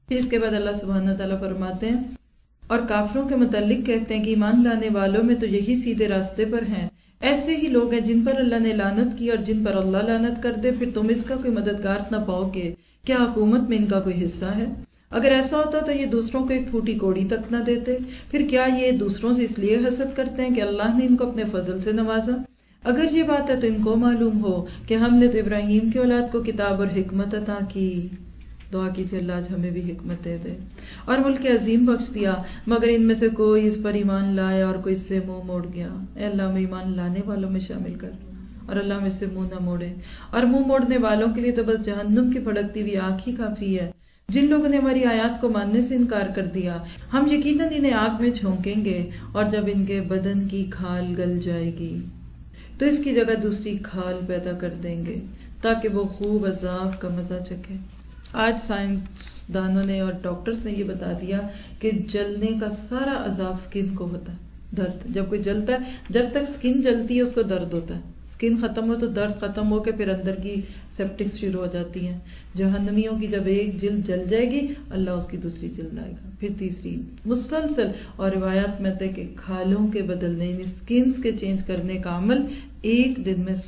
پھر اس کے بعد اللہ سبحانہ تعالیٰ فرماتے ہیں اور کافروں کے متعلق کہتے ہیں کہ ایمان لانے والوں میں تو یہی سیدھے راستے پر ہیں، ایسے ہی لوگ ہیں جن پر اللہ نے لعنت کی اور جن پر اللہ لعنت کر دے، پھر تم اس کا کوئی مددگار نہ پاؤ گے، کیا حکومت میں ان کا کوئی حصہ ہے؟ اگر ایسا ہوتا تو یہ دوسروں کو ایک پھوٹی کوڑی تک نہ دیتے، پھر کیا یہ دوسروں سے اس لیے حسد کرتے ہیں کہ اللہ نے ان کو اپنے فضل سے نوازا؟ اگر یہ بات ہے تو ان کو معلوم ہو کہ ہم نے تو ابراہیم کی اولاد کو کتاب اور حکمت عطا کی۔ دعا کیجیے اللہ آج ہمیں بھی حکمت دے دے، اور ملک عظیم بخش دیا، مگر ان میں سے کوئی اس پر ایمان لائے اور کوئی اس سے منہ موڑ گیا۔ اے اللہ ہمیں ایمان لانے والوں میں شامل کر، اور اللہ ہمیں اس سے منہ نہ موڑے، اور منہ موڑنے والوں کے لیے تو بس جہنم کی بھڑکتی ہوئی آگ ہی کافی ہے۔ جن لوگوں نے ہماری آیات کو ماننے سے انکار کر دیا، ہم یقیناً انہیں آگ میں جھونکیں گے، اور جب ان کے بدن کی کھال گل جائے گی تو اس کی جگہ دوسری کھال پیدا کر دیں گے تاکہ وہ خوب عذاب کا مزہ چکھے۔ آج سائنسدانوں نے اور ڈاکٹرز نے یہ بتا دیا کہ جلنے کا سارا عذاب سکن کو ہوتا ہے، درد جب کوئی جلتا ہے، جب تک سکن جلتی ہے اس کو درد ہوتا ہے، سکن ختم ہو تو درد ختم ہو کے پھر اندر کی سیپٹکس شروع ہو جاتی ہیں۔ جہنمیوں کی جب ایک جلد جل جائے گی، اللہ اس کی دوسری جلد آئے گا، پھر تیسری، مسلسل۔ اور روایات میں ہے کہ کھالوں کے بدلنے یعنی سکنز کے چینج کرنے کا عمل ایک دن میں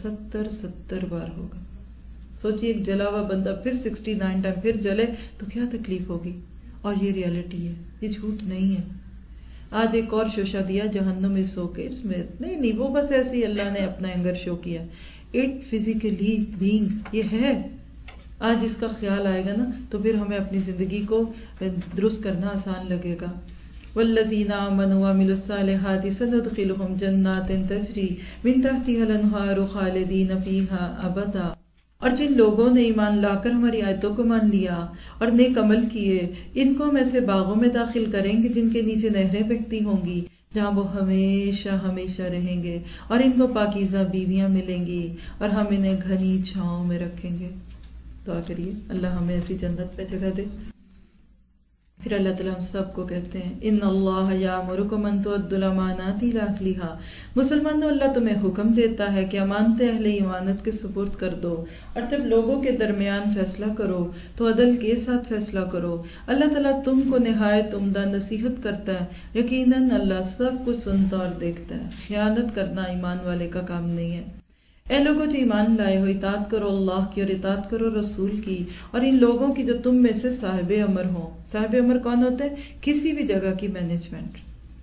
70 بار ہوگا۔ سوچئے ایک جلا ہوا بندہ پھر 69 ٹائم پھر جلے تو کیا تکلیف ہوگی، اور یہ ریالٹی ہے، یہ جھوٹ نہیں ہے۔ آج ایک اور شوشہ دیا جہنم میں سو کے نہیں وہ بس ایسے ہی اللہ نے اپنا اینگر شو کیا، اٹ فزیکلی بینگ یہ ہے۔ آج اس کا خیال آئے گا نا تو پھر ہمیں اپنی زندگی کو درست کرنا آسان لگے گا۔ والذین آمنوا وعملوا الصالحات سندخلهم جنات تجری من تحتها الانہار خالدین فیہا ابدا۔ اور جن لوگوں نے ایمان لا کر ہماری آیتوں کو مان لیا اور نیک عمل کیے، ان کو ہم ایسے باغوں میں داخل کریں گے جن کے نیچے نہریں بہتی ہوں گی، جہاں وہ ہمیشہ ہمیشہ رہیں گے، اور ان کو پاکیزہ بیویاں ملیں گی، اور ہم انہیں گھنی چھاؤں میں رکھیں گے۔ دعا کریے اللہ ہمیں ایسی جنت پہ جگہ دے۔ پھر اللہ تعالیٰ ہم سب کو کہتے ہیں ان اللہ یامرکم ان تؤدوا الامانات الی اہلھا۔ مسلمانوں اللہ تمہیں حکم دیتا ہے کہ امانتیں اہل ایمانت کے سپرد کر دو، اور جب لوگوں کے درمیان فیصلہ کرو تو عدل کے ساتھ فیصلہ کرو۔ اللہ تعالیٰ تم کو نہایت عمدہ نصیحت کرتا ہے، یقیناً اللہ سب کچھ سنتا اور دیکھتا ہے۔ خیانت کرنا ایمان والے کا کام نہیں ہے۔ اے لوگوں جو ایمان لائے ہو، اطاعت کرو اللہ کی اور اطاعت کرو رسول کی، اور ان لوگوں کی جو تم میں سے صاحب امر ہوں۔ صاحب امر کون ہوتے ہیں؟ کسی بھی جگہ کی مینجمنٹ۔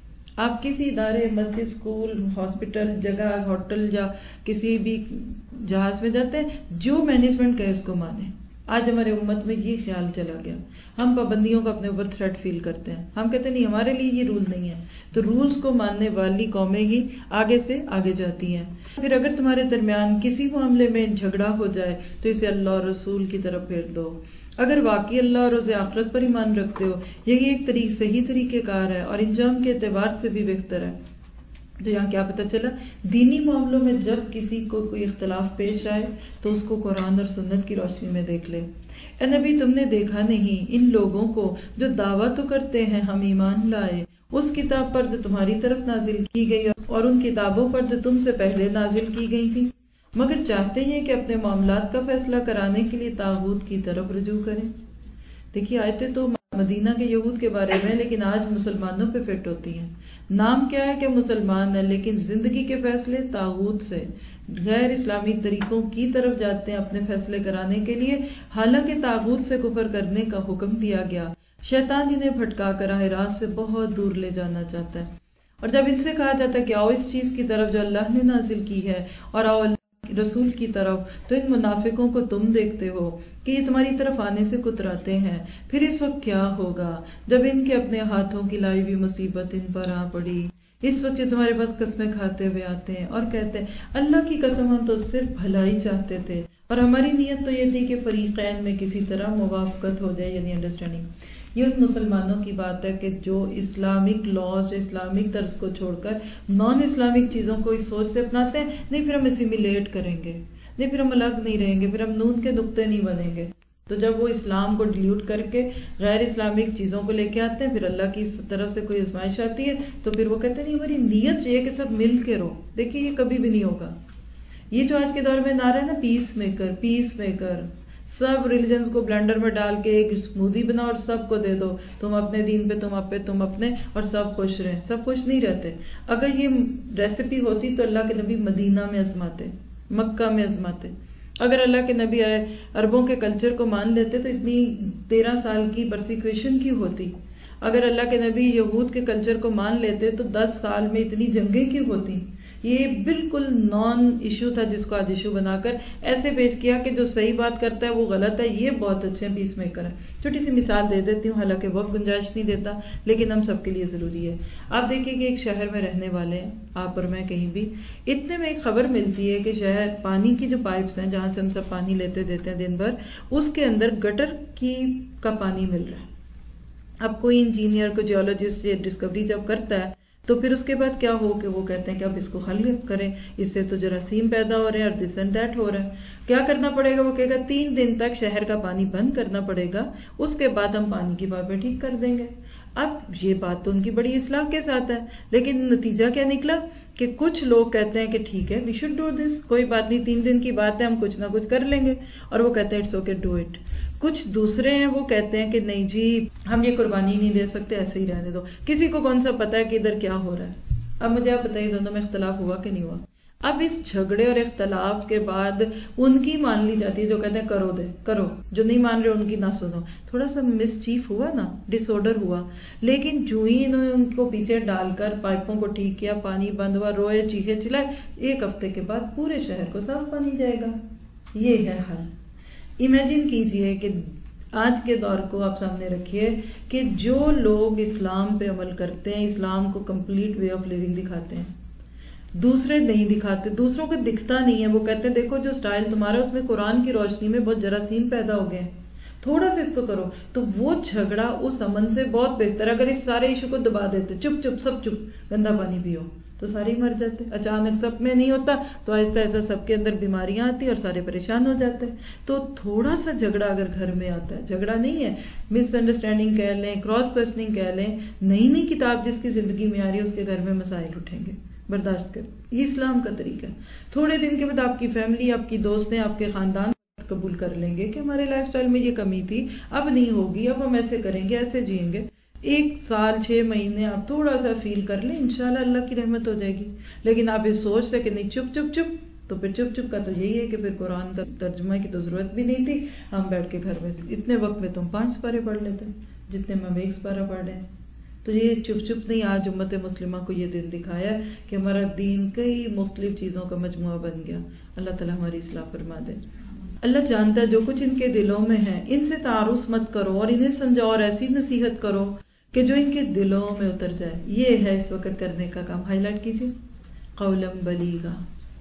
آپ کسی ادارے، مسجد، اسکول، ہاسپٹل، جگہ، ہوٹل یا کسی بھی جہاز میں جاتے ہیں، جو مینجمنٹ کہے اس کو مانیں۔ آج ہمارے امت میں یہ خیال چلا گیا، ہم پابندیوں کا اپنے اوپر تھریٹ فیل کرتے ہیں، ہم کہتے ہیں نہیں ہمارے لیے یہ رول نہیں ہے، تو رولز کو ماننے والی قومیں ہی آگے سے آگے جاتی ہیں۔ پھر اگر تمہارے درمیان کسی معاملے میں جھگڑا ہو جائے تو اسے اللہ اور رسول کی طرف پھیر دو۔ اگر واقعی اللہ اور روز آخرت پر ایمان رکھتے ہو، یہی ایک صحیح طریقہ کار ہے اور انجام کے اعتبار سے بھی بہتر ہے۔ تو یہاں کیا پتہ چلا، دینی معاملوں میں جب کسی کو کوئی اختلاف پیش آئے تو اس کو قرآن اور سنت کی روشنی میں دیکھ لے۔ اے نبی تم نے دیکھا نہیں ان لوگوں کو جو دعویٰ تو کرتے ہیں ہم ایمان لائے اس کتاب پر جو تمہاری طرف نازل کی گئی اور ان کتابوں پر جو تم سے پہلے نازل کی گئی تھی، مگر چاہتے ہیں کہ اپنے معاملات کا فیصلہ کرانے کے لیے طاغوت کی طرف رجوع کریں۔ دیکھیے آیتیں تو مدینہ کے یہود کے بارے میں، لیکن آج مسلمانوں پہ فٹ ہوتی ہیں۔ نام کیا ہے کہ مسلمان ہے، لیکن زندگی کے فیصلے طاغوت سے، غیر اسلامی طریقوں کی طرف جاتے ہیں اپنے فیصلے کرانے کے لیے، حالانکہ طاغوت سے کفر کرنے کا حکم دیا گیا۔ شیطان انہیں بھٹکا کر راہ راست سے بہت دور لے جانا چاہتا ہے، اور جب ان سے کہا جاتا ہے کہ آؤ اس چیز کی طرف جو اللہ نے نازل کی ہے اور آؤ رسول کی طرف، تو ان منافقوں کو تم دیکھتے ہو کہ یہ تمہاری طرف آنے سے کتراتے ہیں۔ پھر اس وقت کیا ہوگا جب ان کے اپنے ہاتھوں کی لائی ہوئی مصیبت ان پر آ پڑی؟ اس وقت یہ تمہارے پاس قسمیں کھاتے ہوئے آتے ہیں اور کہتے ہیں اللہ کی قسم ہم تو صرف بھلائی چاہتے تھے اور ہماری نیت تو یہ تھی کہ فریقین میں کسی طرح موافقت ہو جائے، یعنی انڈرسٹینڈنگ۔ یہ ان مسلمانوں کی بات ہے کہ جو اسلامک لاز، جو اسلامک طرز کو چھوڑ کر نان اسلامک چیزوں کو اس سوچ سے اپناتے ہیں نہیں پھر ہم اسیمیلیٹ کریں گے، نہیں پھر ہم الگ نہیں رہیں گے، پھر ہم نون کے نقطے نہیں بنیں گے۔ تو جب وہ اسلام کو ڈیلیوٹ کر کے غیر اسلامک چیزوں کو لے کے آتے ہیں، پھر اللہ کی طرف سے کوئی آزمائش آتی ہے تو پھر وہ کہتے ہیں نہیں ہماری نیت یہ کہ سب مل کے رہو۔ دیکھیے یہ کبھی بھی نہیں ہوگا۔ یہ جو آج کے دور میں نعرہ ہے نا پیس میکر، پیس میکر، سب ریلیجنز کو بلینڈر میں ڈال کے ایک اسمودی بناؤ اور سب کو دے دو، تم اپنے دین پہ، تم اپنے، اور سب خوش رہیں. سب خوش نہیں رہتے. اگر یہ ریسیپی ہوتی تو اللہ کے نبی مدینہ میں آزماتے، مکہ میں آزماتے. اگر اللہ کے نبی عربوں کے کلچر کو مان لیتے تو اتنی 13 سال کی پرسیکیوشن کی ہوتی. اگر اللہ کے نبی یہود کے کلچر کو مان لیتے تو 10 سال میں اتنی جنگیں کی ہوتی. یہ بالکل نان ایشو تھا جس کو آج ایشو بنا کر ایسے پیش کیا کہ جو صحیح بات کرتا ہے وہ غلط ہے. یہ بہت اچھے پیس میکر ہیں. چھوٹی سی مثال دے دیتی ہوں، حالانکہ وقت گنجائش نہیں دیتا، لیکن ہم سب کے لیے ضروری ہے. آپ دیکھیں کہ ایک شہر میں رہنے والے ہیں، آپ اور میں کہیں بھی، اتنے میں ایک خبر ملتی ہے کہ شہر پانی کی جو پائپس ہیں جہاں سے ہم سب پانی لیتے دیتے ہیں دن بھر، اس کے اندر گٹر کا پانی مل رہا ہے. اب کوئی انجینئر، کوئی جیولوجسٹ یہ ڈسکوری جب کرتا ہے تو پھر اس کے بعد کیا ہو کہ وہ کہتے ہیں کہ اب اس کو حل کریں، اس سے تو جراثیم پیدا ہو رہے ہیں اور دس اینڈ دیٹ ہو رہا ہے. کیا کرنا پڑے گا؟ وہ کہے گا 3 دن تک شہر کا پانی بند کرنا پڑے گا، اس کے بعد ہم پانی کی پائپیں ٹھیک کر دیں گے. اب یہ بات تو ان کی بڑی اصلاح کے ساتھ ہے، لیکن نتیجہ کیا نکلا کہ کچھ لوگ کہتے ہیں کہ ٹھیک ہے، وی شوڈ ڈو دس، کوئی بات نہیں، 3 دن کی بات ہے، ہم کچھ نہ کچھ کر لیں گے، اور وہ کہتے ہیں اٹس اوکے، ڈو اٹ. کچھ دوسرے ہیں وہ کہتے ہیں کہ نہیں جی ہم یہ قربانی نہیں دے سکتے، ایسے ہی رہنے دو. کسی کو کون سا پتا ہے کہ ادھر کیا ہو رہا ہے؟ اب مجھے آپ بتائیے دونوں میں اختلاف ہوا کہ نہیں ہوا؟ اب اس جھگڑے اور اختلاف کے بعد ان کی مان لی جاتی ہے جو کہتے ہیں کرو، جو نہیں مان رہے ان کی نہ سنو. تھوڑا سا مس چیف ہوا نا، ڈس آرڈر ہوا. لیکن جو ہی انہوں نے ان کو پیچھے ڈال کر پائپوں کو ٹھیک کیا، پانی بند ہوا، روئے چیخے چلائے، 1 ہفتے کے بعد پورے شہر کو صاف پانی جائے گا. یہ ہے حل. امیجن کیجئے کہ آج کے دور کو آپ سامنے رکھیے کہ جو لوگ اسلام پہ عمل کرتے ہیں، اسلام کو کمپلیٹ وے آف لیونگ دکھاتے ہیں، دوسرے نہیں دکھاتے، دوسروں کو دکھتا نہیں ہے. وہ کہتے ہیں دیکھو جو سٹائل تمہارا اس میں قرآن کی روشنی میں بہت جراثیم پیدا ہو گئے ہیں، تھوڑا سا اس کو کرو. تو وہ جھگڑا اس امن سے بہت بہتر. اگر اس سارے ایشو کو دبا دیتے، چپ سب چپ، گندا پانی پیو، تو سارے مر جاتے. اچانک سب میں نہیں ہوتا تو آہستہ آہستہ سب کے اندر بیماریاں آتی اور سارے پریشان ہو جاتے. تو تھوڑا سا جھگڑا اگر گھر میں آتا ہے، جھگڑا نہیں ہے، مس انڈرسٹینڈنگ کہہ لیں، کراس کوسچننگ کہہ لیں، نئی کتاب جس کی زندگی میں آ رہی ہے اس کے گھر میں مسائل اٹھیں گے، برداشت کر. یہ اسلام کا طریقہ ہے. تھوڑے دن کے بعد آپ کی فیملی، آپ کی دوستیں، آپ کے خاندان قبول کر لیں گے کہ ہمارے لائف سٹائل میں یہ کمی تھی، اب نہیں ہوگی، اب ہم ایسے کریں گے، ایسے جئیں گے. 1 سال 6 مہینے آپ تھوڑا سا فیل کر لیں، انشاءاللہ اللہ کی رحمت ہو جائے گی. لیکن آپ یہ سوچتے کہ نہیں چپ، تو پھر چپ کا تو یہی ہے کہ پھر قرآن کا ترجمہ کی تو ضرورت بھی نہیں تھی. ہم بیٹھ کے گھر میں اتنے وقت میں تم 5 سپارے پڑھ لیتے جتنے میں 1 سپارہ پڑھ رہے ہیں. تو یہ چپ نہیں. آج امت مسلمہ کو یہ دن دکھایا ہے کہ ہمارا دین کئی مختلف چیزوں کا مجموعہ بن گیا. اللہ تعالیٰ ہماری اصلاح فرما دے. اللہ جانتا ہے جو کچھ ان کے دلوں میں ہے، ان سے تعارض مت کرو اور انہیں سمجھاؤ اور ایسی نصیحت کرو کہ جو ان کے دلوں میں اتر جائے. یہ ہے اس وقت کرنے کا کام. ہائی لائٹ کیجیے، قولا بلیغا.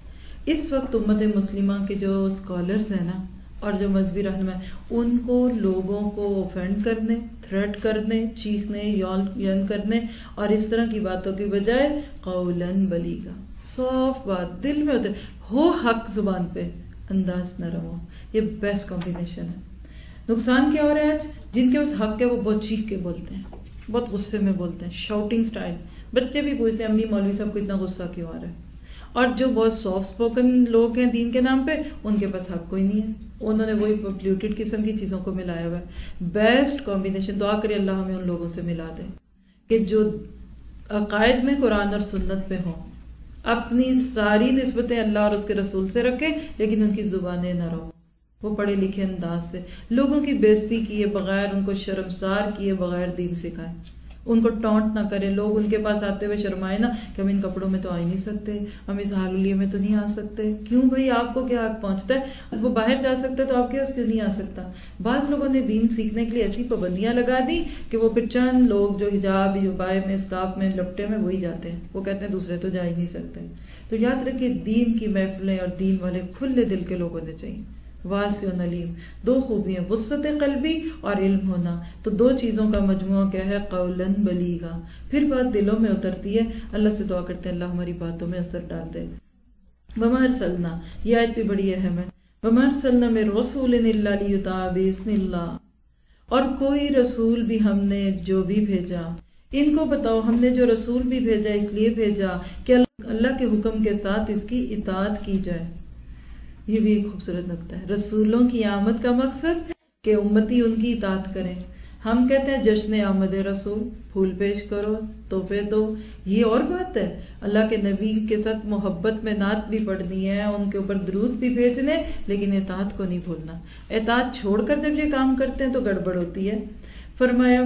اس وقت امت مسلمہ کے جو اسکالرز ہیں نا اور جو مذہبی رہنما ہیں، ان کو لوگوں کو اوفینڈ کرنے، تھریٹ کرنے، چیخنے، یون کرنے اور اس طرح کی باتوں کی بجائے قولا بلیغا، صاف بات دل میں اتر ہو، حق زبان پہ، انداز نرم ہو. یہ بیسٹ کمبینیشن ہے. نقصان کیا ہو رہا ہے آج؟ جن کے پاس حق ہے وہ بہت چیخ کے بولتے ہیں، بہت غصے میں بولتے ہیں، شاؤٹنگ سٹائل. بچے بھی پوچھتے ہیں امی مولوی صاحب کو اتنا غصہ کیوں آ رہا ہے؟ اور جو بہت سافٹ سپوکن لوگ ہیں دین کے نام پہ، ان کے پاس حق کوئی نہیں ہے، انہوں نے وہی پلیوٹیڈ قسم کی چیزوں کو ملایا ہوا ہے. Best combination. دعا کرے اللہ ہمیں ان لوگوں سے ملا دے کہ جو عقائد میں قرآن اور سنت پہ ہوں، اپنی ساری نسبتیں اللہ اور اس کے رسول سے رکھیں، لیکن ان کی زبانیں نہ رہو، وہ پڑھے لکھے انداز سے لوگوں کی بےزتی کیے بغیر، ان کو شرمسار کیے بغیر دین سکھائیں، ان کو ٹونٹ نہ کریں. لوگ ان کے پاس آتے ہوئے شرمائے نا کہ ہم ان کپڑوں میں تو آ ہی نہیں سکتے، ہم اس حالیے میں تو نہیں آ سکتے. کیوں بھائی؟ آپ کو کیا حق پہنچتا ہے؟ وہ باہر جا سکتا ہے تو آپ کے پاس کیوں نہیں آ سکتا؟ بعض لوگوں نے دین سیکھنے کے لیے ایسی پابندیاں لگا دی کہ وہ پھر چند لوگ جو حجاب یوبائے میں، اسکارف میں، لپٹے میں، وہی جاتے ہیں. وہ کہتے ہیں دوسرے تو جا ہی نہیں سکتے. تو یاد رکھیے دین کی محفلیں اور دین والے کھلے دل کے لوگ ہونے چاہیے. واسع علیم. 2 خوبیاں، وسعت قلبی اور علم ہونا. تو 2 چیزوں کا مجموعہ کیا ہے؟ قولا بلیغا. پھر بات دلوں میں اترتی ہے. اللہ سے دعا کرتے ہیں اللہ ہماری باتوں میں اثر ڈال دے. وما ارسلنا، یہ آیت بھی بڑی اہم ہے. وما ارسلنا من رسول الا لیطاع باذن اللہ. اور کوئی رسول بھی ہم نے جو بھی بھیجا، ان کو بتاؤ ہم نے جو رسول بھی بھیجا اس لیے بھیجا کہ اللہ کے حکم کے ساتھ اس کی اطاعت کی جائے. یہ بھی ایک خوبصورت نقطہ ہے. رسولوں کی آمد کا مقصد کہ امتی ان کی اطاعت کریں. ہم کہتے ہیں جشن آمد رسول، پھول پیش کرو، تحفے دو، یہ اور بات ہے. اللہ کے نبی کے ساتھ محبت میں نعت بھی پڑھنی ہے، ان کے اوپر درود بھی بھیجنے، لیکن اطاعت کو نہیں بھولنا. اطاعت چھوڑ کر جب یہ کام کرتے ہیں تو گڑبڑ ہوتی ہے. فرمایا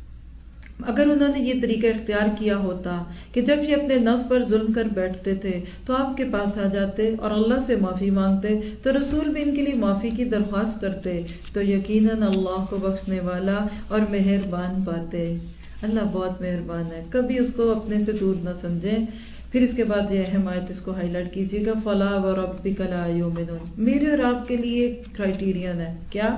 اگر انہوں نے یہ طریقہ اختیار کیا ہوتا کہ جب یہ اپنے نفس پر ظلم کر بیٹھتے تھے تو آپ کے پاس آ جاتے اور اللہ سے معافی مانگتے تو رسول بھی ان کے لیے معافی کی درخواست کرتے تو یقیناً اللہ کو بخشنے والا اور مہربان پاتے. اللہ بہت مہربان ہے، کبھی اس کو اپنے سے دور نہ سمجھیں. پھر اس کے بعد یہ اہم آیت اس کو ہائی لائٹ کیجیے گا، فَلَا وَرَبِّكَ لَا يُؤْمِنُونَ. میرے اور آپ کے لیے کرائیٹیرین ہے کیا؟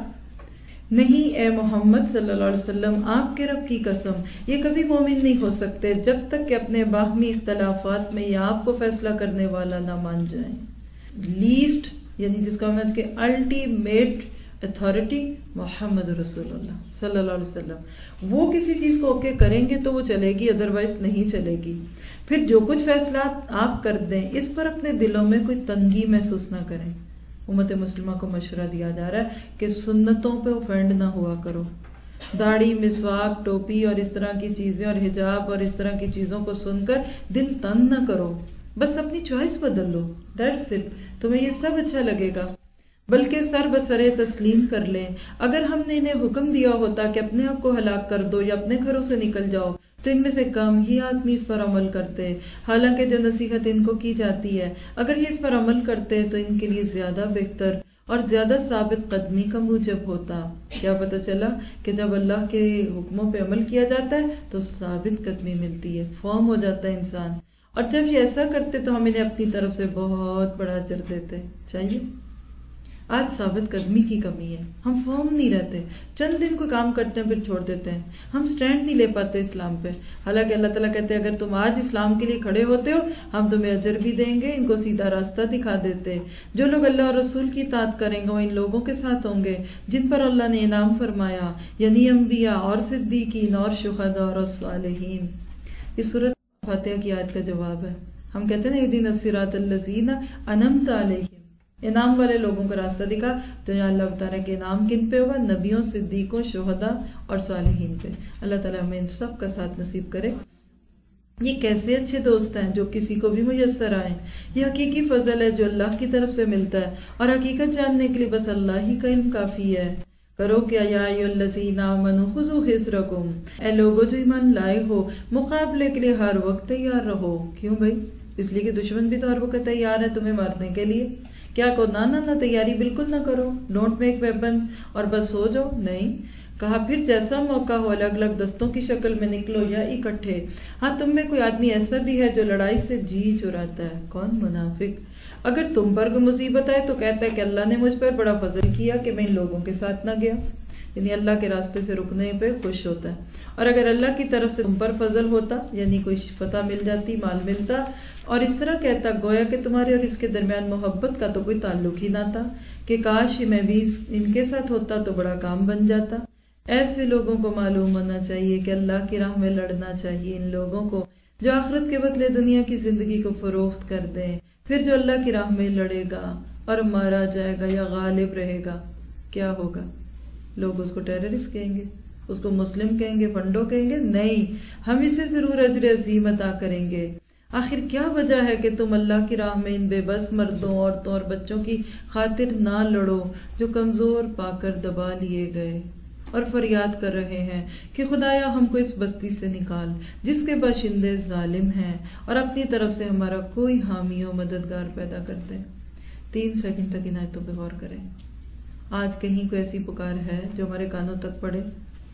نہیں اے محمد صلی اللہ علیہ وسلم، آپ کے رب کی قسم یہ کبھی مومن نہیں ہو سکتے جب تک کہ اپنے باہمی اختلافات میں یا آپ کو فیصلہ کرنے والا نہ مان جائیں. لیسٹ یعنی جس کا مطلب کہ الٹیمیٹ اتھارٹی محمد رسول اللہ صلی اللہ علیہ وسلم. وہ کسی چیز کو اوکے کریں گے تو وہ چلے گی، ادروائز نہیں چلے گی. پھر جو کچھ فیصلات آپ کر دیں اس پر اپنے دلوں میں کوئی تنگی محسوس نہ کریں. امت مسلمہ کو مشورہ دیا جا رہا ہے کہ سنتوں پہ اوفینڈ نہ ہوا کرو. داڑھی، مسواک، ٹوپی اور اس طرح کی چیزیں اور حجاب اور اس طرح کی چیزوں کو سن کر دل تنگ نہ کرو. بس اپنی چوائس بدل لو، دیٹس اٹ. تمہیں یہ سب اچھا لگے گا، بلکہ سر بسرے تسلیم کر لیں. اگر ہم نے انہیں حکم دیا ہوتا کہ اپنے آپ کو ہلاک کر دو یا اپنے گھروں سے نکل جاؤ تو ان میں سے کم ہی آدمی اس پر عمل کرتے. حالانکہ جو نصیحت ان کو کی جاتی ہے اگر یہ اس پر عمل کرتے تو ان کے لیے زیادہ بہتر اور زیادہ ثابت قدمی کا موجب ہوتا. کیا پتہ چلا کہ جب اللہ کے حکموں پہ عمل کیا جاتا ہے تو ثابت قدمی ملتی ہے، فارم ہو جاتا ہے انسان. اور جب یہ ایسا کرتے تو ہم انہیں اپنی طرف سے بہت بڑا اجر دیتے. چاہیے؟ آج ثابت قدمی کی کمی ہے، ہم فارم نہیں رہتے، چند دن کوئی کام کرتے ہیں پھر چھوڑ دیتے ہیں. ہم سٹینڈ نہیں لے پاتے اسلام پہ. حالانکہ اللہ تعالیٰ کہتے ہیں اگر تم آج اسلام کے لیے کھڑے ہوتے ہو ہم تمہیں اجر بھی دیں گے، ان کو سیدھا راستہ دکھا دیتے. جو لوگ اللہ اور رسول کی اطاعت کریں گے وہ ان لوگوں کے ساتھ ہوں گے جن پر اللہ نے انعام فرمایا، یعنی انبیاء اور صدیقین اور شہداء اور صالحین. اس سورۃ فاتحہ کی آیت کا جواب ہے. ہم کہتے ہیں اہدنا الصراط الذین انعمت علیہم، انعام والے لوگوں کا راستہ دکھا. تو یہاں اللہ بتا رہا ہے کہ انعام کن پہ ہوگا؟ نبیوں، صدیقوں، شہداء اور صالحین پہ. اللہ تعالیٰ ہمیں ان سب کا ساتھ نصیب کرے. یہ کیسے اچھے دوست ہیں جو کسی کو بھی میسر آئیں. یہ حقیقی فضل ہے جو اللہ کی طرف سے ملتا ہے، اور حقیقت جاننے کے لیے بس اللہ ہی کا علم کافی ہے. کرو کیا یا ایھا الذین آمنوا خذوا حذرکم، اے لوگوں جو ایمان لائے ہو مقابلے کے لیے ہر وقت تیار رہو. کیوں بھائی؟ اس لیے کہ دشمن بھی تو ہر وقت تیار ہے تمہیں مارنے کے لیے. کیا کو نہ تیاری بالکل نہ کرو، ڈونٹ میک ویپنز اور بس سو جاؤ. نہیں، کہا پھر جیسا موقع ہو الگ الگ دستوں کی شکل میں نکلو یا اکٹھے. ہاں تم میں کوئی آدمی ایسا بھی ہے جو لڑائی سے جی چراتا ہے. کون؟ منافق. اگر تم پر کوئی مصیبت آئے تو کہتا ہے کہ اللہ نے مجھ پر بڑا فضل کیا کہ میں ان لوگوں کے ساتھ نہ گیا، یعنی اللہ کے راستے سے رکنے پہ خوش ہوتا ہے. اور اگر اللہ کی طرف سے تم پر فضل ہوتا، یعنی کوئی فتح مل جاتی، مال ملتا، اور اس طرح کہتا گویا کہ تمہارے اور اس کے درمیان محبت کا تو کوئی تعلق ہی نہ تھا کہ کاش میں بھی ان کے ساتھ ہوتا تو بڑا کام بن جاتا. ایسے لوگوں کو معلوم ہونا چاہیے کہ اللہ کی راہ میں لڑنا چاہیے. ان لوگوں کو جو آخرت کے بدلے دنیا کی زندگی کو فروخت کر دیں. پھر جو اللہ کی راہ میں لڑے گا اور مارا جائے گا یا غالب رہے گا، کیا ہوگا؟ لوگ اس کو ٹیررسٹ کہیں گے، اس کو مسلم کہیں گے، فنڈو کہیں گے. نہیں، ہم اسے ضرور اجر عظیم عطا کریں گے. آخر کیا وجہ ہے کہ تم اللہ کی راہ میں ان بے بس مردوں، عورتوں اور بچوں کی خاطر نہ لڑو جو کمزور پا کر دبا لیے گئے اور فریاد کر رہے ہیں کہ خدایا ہم کو اس بستی سے نکال جس کے باشندے ظالم ہیں، اور اپنی طرف سے ہمارا کوئی حامی و مددگار پیدا کرتے. 3 سیکنڈ تک ان آیتوں پہ غور کریں. آج کہیں کوئی ایسی پکار ہے جو ہمارے کانوں تک پڑے؟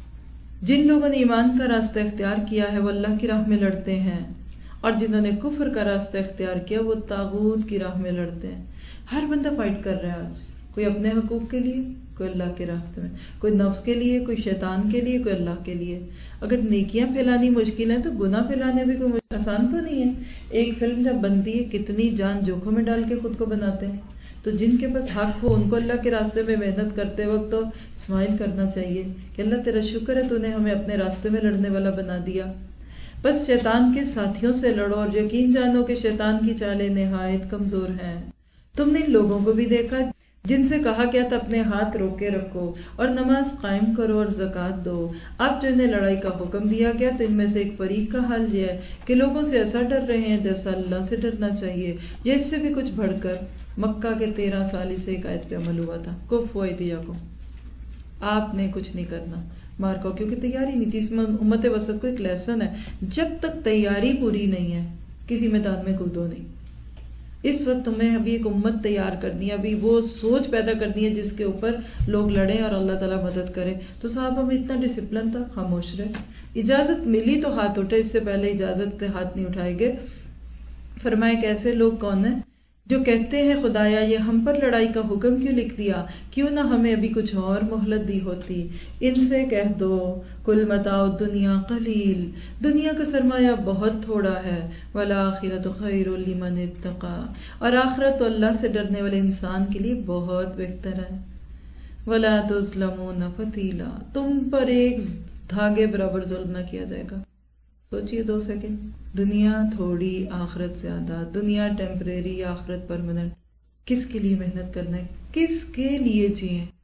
جن لوگوں نے ایمان کا راستہ اختیار کیا ہے وہ اللہ کی راہ میں لڑتے ہیں، اور جنہوں نے کفر کا راستہ اختیار کیا وہ طاغوت کی راہ میں لڑتے ہیں. ہر بندہ فائٹ کر رہا ہے آج، کوئی اپنے حقوق کے لیے، کوئی اللہ کے راستے میں، کوئی نفس کے لیے، کوئی شیطان کے لیے، کوئی اللہ کے لیے. اگر نیکیاں پھیلانی مشکل ہیں تو گناہ پھیلانے بھی کوئی آسان تو نہیں ہے. ایک فلم جب بنتی ہے کتنی جان جوکھوں میں ڈال کے خود کو بناتے ہیں. تو جن کے پاس حق ہو ان کو اللہ کے راستے میں محنت کرتے وقت تو اسمائل کرنا چاہیے کہ اللہ تیرا شکر ہے تو نے ہمیں اپنے راستے میں لڑنے والا بنا دیا. بس شیطان کے ساتھیوں سے لڑو اور یقین جانو کہ شیطان کی چالیں نہایت کمزور ہیں. تم نے ان لوگوں کو بھی دیکھا جن سے کہا گیا تھا اپنے ہاتھ روک کے رکھو اور نماز قائم کرو اور زکوٰۃ دو، اب جو انہیں لڑائی کا حکم دیا گیا تو ان میں سے ایک فریق کا حال یہ ہے کہ لوگوں سے ایسا ڈر رہے ہیں جیسا اللہ سے ڈرنا چاہیے، یا اس سے بھی کچھ بڑھ کر۔ مکہ کے 13 سال سے ایک آیت پہ عمل ہوا تھا، کفوا ایدیکم، آپ نے کچھ نہیں کرنا مار کو، کیونکہ تیاری نہیں تھی۔ اس میں امت وسط کو ایک لیسن ہے، جب تک تیاری پوری نہیں ہے کسی میدان میں کودو نہیں۔ اس وقت تمہیں ابھی ایک امت تیار کرنی ہے، ابھی وہ سوچ پیدا کرنی ہے جس کے اوپر لوگ لڑیں اور اللہ تعالیٰ مدد کرے۔ تو صحابہ میں اتنا ڈسپلن تھا، خاموش رہے، اجازت ملی تو ہاتھ اٹھے، اس سے پہلے اجازت سے ہاتھ نہیں اٹھائے گے۔ فرمائے کہ ایسے لوگ کون ہیں جو کہتے ہیں خدایا یہ ہم پر لڑائی کا حکم کیوں لکھ دیا، کیوں نہ ہمیں ابھی کچھ اور مہلت دی ہوتی۔ ان سے کہہ دو کل متاع الدنیا قلیل، دنیا کا سرمایہ بہت تھوڑا ہے، والآخرۃ خیر لمن اتقی، اور آخرت تو اللہ سے ڈرنے والے انسان کے لیے بہت بہتر ہے۔ ولا تظلمون فتیلا، تم پر ایک دھاگے برابر ظلم نہ کیا جائے گا۔ سوچئے 2 سیکنڈ، دنیا تھوڑی آخرت زیادہ، دنیا ٹیمپریری آخرت پرماننٹ، کس کے لیے محنت کرنا ہے، کس کے لیے جئیں؟